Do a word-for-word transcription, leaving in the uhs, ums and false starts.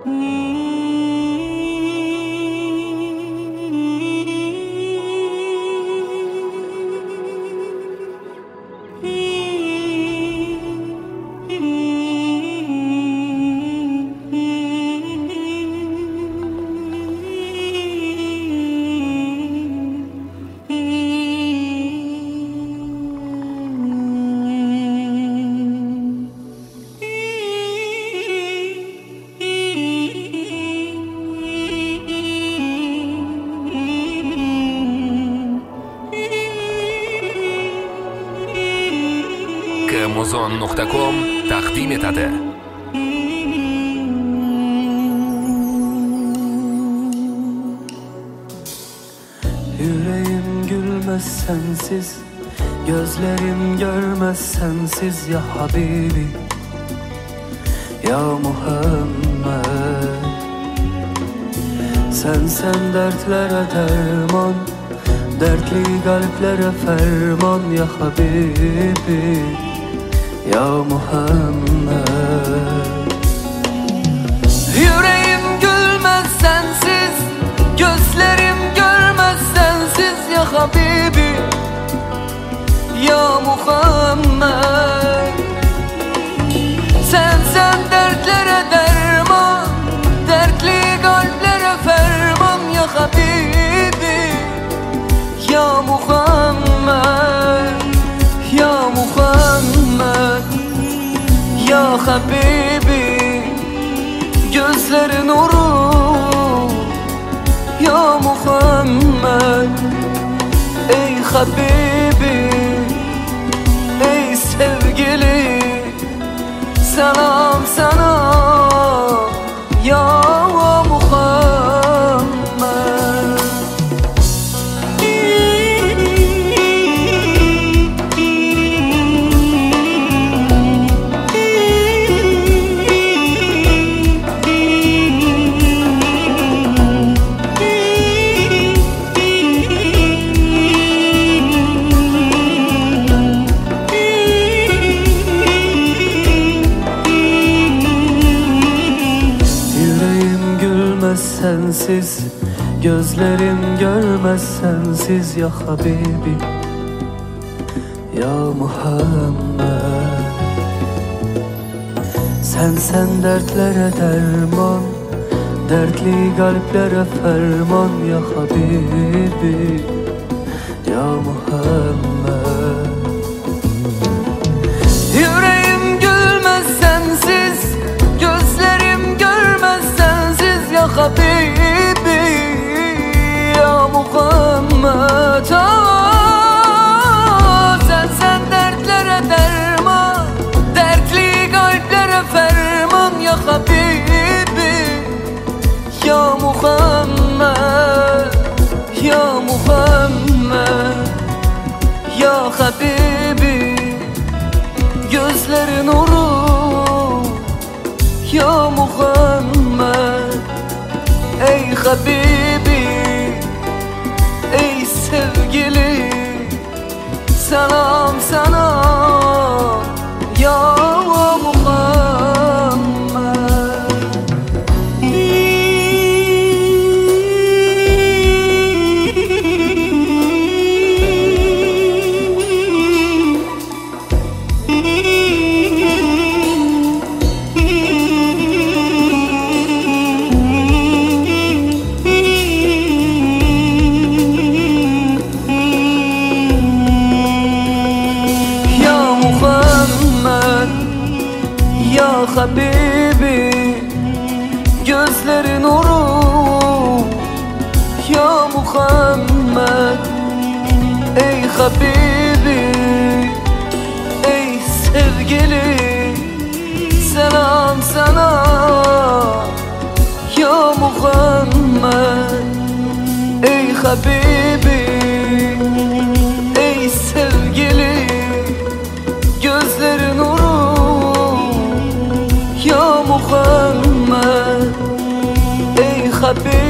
Muzon nokta com taqdim etadi. Yüreğim gülmez sensiz, gözlerim görmez sensiz ya Habibi, ya Muhammed. Sen sen dertlere derman, dertli kalplere ferman ya Habibi, ya Muhammed. Yüreğim gülmez sensiz, gözlerim görmez sensiz ya Habibi, ya Muhammed. Sen sen dertlere derman, dertli kalplere ferman ya Habibi, ya Muhammed, ya Muhammed, ya Habibi, gözlerin nuru ya Muhammed. Ey Habibi, ey sevgili, selam sana ya Muhammed. Sensiz, gözlerim görmez sensiz ya Habibi, ya Muhammed. Sen sen dertlere derman, dertli kalplere ferman ya Habibi, ya Muhammed. Yüreğim gülmez sensiz, gözlerim görmez sensiz ya Habibi, ya Muhammed. Ah, sen sen dertlere derman, dertli kalplere ferman ya Habibi, ya Muhammed, ya Muhammed, ya Habibi, gözlerin nuru ya Muhammed. Ey Habibi, ey sevgili, selam sana ya Muhammed. Ya Habibi, gözlerin nuru ya Muhammed. Ey Habibi, ey sevgili, selam sana ya Muhammed. Ey Habibi, ey sevgili, gözlerin nuru ya Muhammed. Ey Habibi,